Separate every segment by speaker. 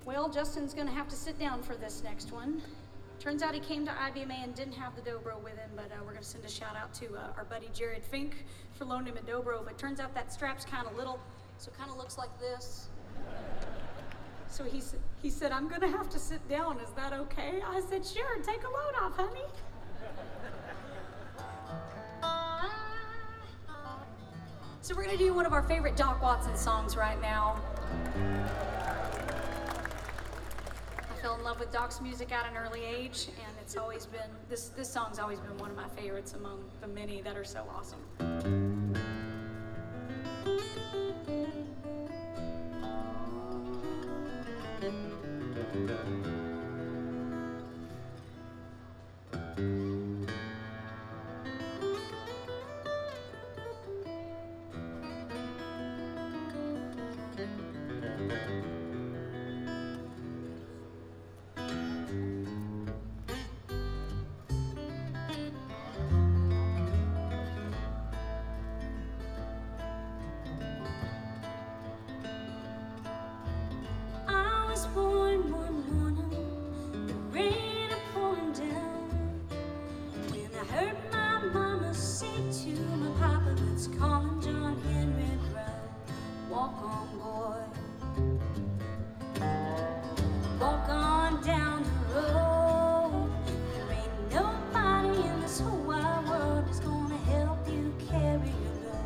Speaker 1: Well, Justin's gonna have to sit down for this next one. Turns out he came to IBMA and didn't have the dobro with him, but we're gonna send a shout out to our buddy Jared Fink for loaning him a dobro, but turns out that strap's kind of little, so it kind of looks like this. So he said, I'm gonna have to sit down, is that okay? I said, sure, take a load off, honey. So we're gonna do one of our favorite Doc Watson songs right now. I fell in love with Doc's music at an early age, and it's always been, this song's always been one of my favorites among the many that are so awesome. Born one morning, the rain pouring down. When I heard my mama say to my papa that's calling John Henry Brown, walk on, boy, walk on down the road. There ain't nobody in this whole wide world that's gonna help you carry your load.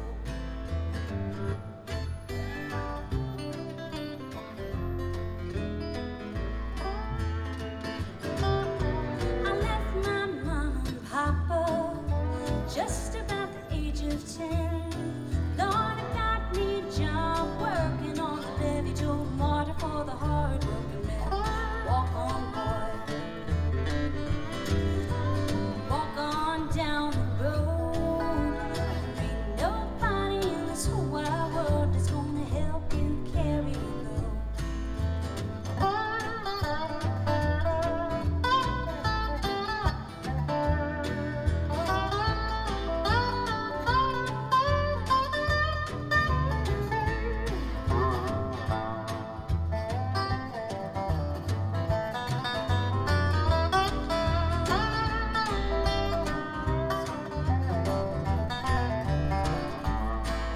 Speaker 1: Just about the age of 10, Lord, I got me a job working on the levee, Joe Martyr for the hard-working men. Walk on, boy, walk on down the road. There ain't nobody in this whole wide world that's gonna help you carry your load.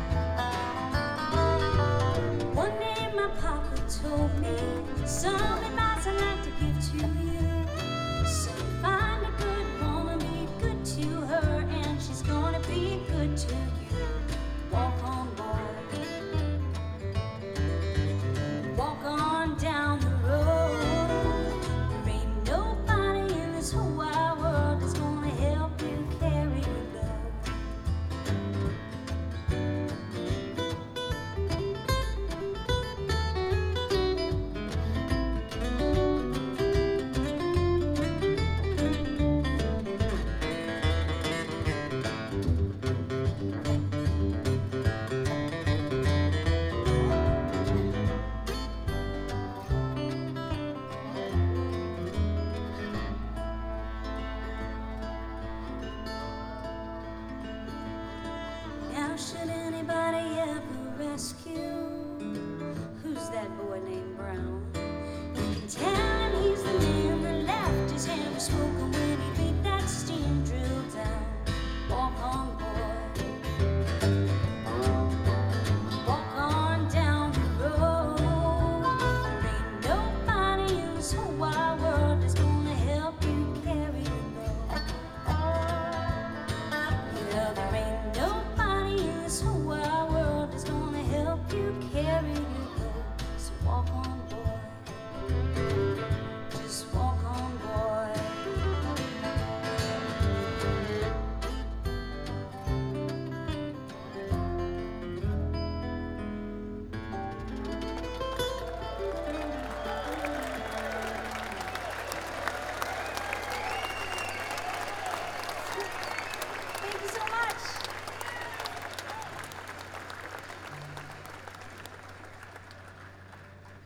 Speaker 1: Told me, son,